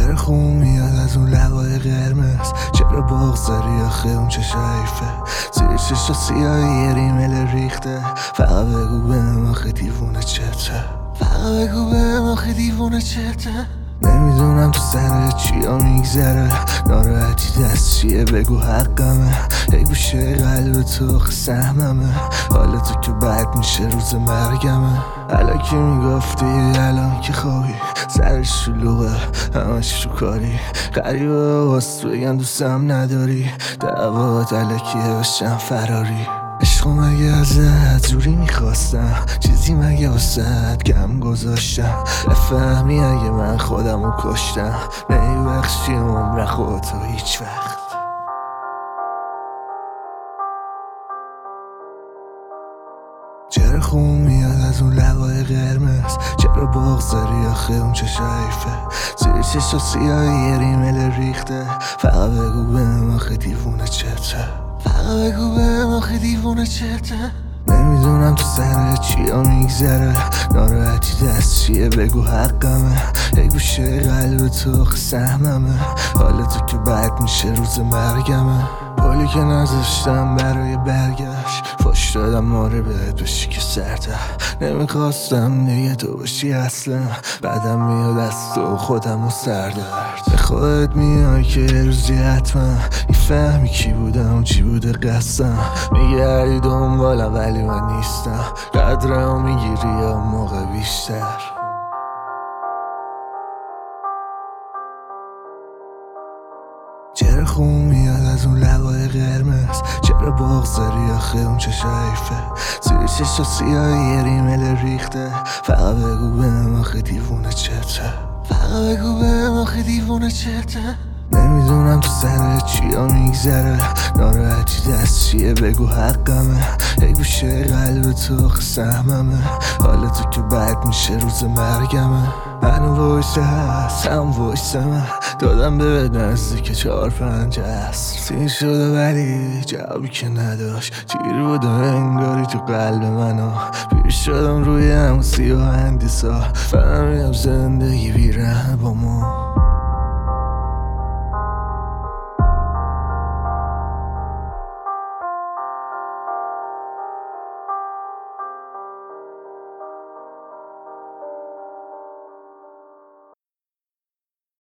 چرا خون میاد از اون لبای قرمز؟ چرا بغضاری آخه اون چه شایفه؟ زیر چشا سیاهی یه ریمل ریخته. فقط بگو بهم آخه دیوونه چته، فقط بگو بهم آخه دیوونه چته. نمیدونم تو سر چیا میگذره، ناراحتی دست چیه بگو حقمه. ای گوشه قلب تو آخه سهممه، حالا تو که بد میشه روز مرگمه. الکی میگفتی الان که خوابی، سرش شلوغه همش تو کاری. غریبه واسه بگن دوستم نداری، دعوات الکیه بشم فراری. عشقو مگه ازت جوری میخواستم، چیزی مگه واسد کم گذاشتم؟ بفهمی اگه من خودمو کشتم، نمیبخشی عمر خودتو هیچ وقت. چرا خون میاد از اون لبای قرمز؟ چرا بغضاری آخه اون چه شایفه؟ زیر چشا سیاهی یه ریمل ریخته. فقط بگو بهم آخه دیوونه چته، فقط بگو بهم آخه دیوونه چته. نمیدونم تو سر چیا میگذره، ناراحتی دست چیه بگو حقمه. ای گوشه قلب تو آخه سهممه، حالا تو که بد میشه روز مرگمه. پولی که نذاشتم برای برگشت، فاش دادم ماره بهت بشی که سرده. نمیخواستم دیگه تو باشی اصلا، بعدم میاد از تو خودم و سردرد. به خودت میای که یه روزی حتما میفهمی کی بودم و چی بوده قصدم. میگردی دنبالم ولی من نیستم، قدرمو میگیری یا موقع بیشتر. چرا خون میاد از اون لبای قرمز؟ چرا بغضاری آخه اون چه شایفه؟ زیر چشا سیاهی یه ریمل ریخته. فقط بگو بهم آخه دیوونه چته، فقط بگو بهم آخه دیوونه چته. نمیدونم تو سر چیا میگذره، ناراحتی دست چیه بگو حقمه. ای گوشه قلب تو آخه سهممه، حالا تو که بد میشه روز مرگمه. منو وایسه هست هم وایسه من، دادم به نزدیک 4-5 عصر. سین شده ولی جوابی که نداشت، تیر بود انگاری تو قلب منو. پیر شدم روی هم 30 و اندیسا، فهمیدم زندگی بیره با ما.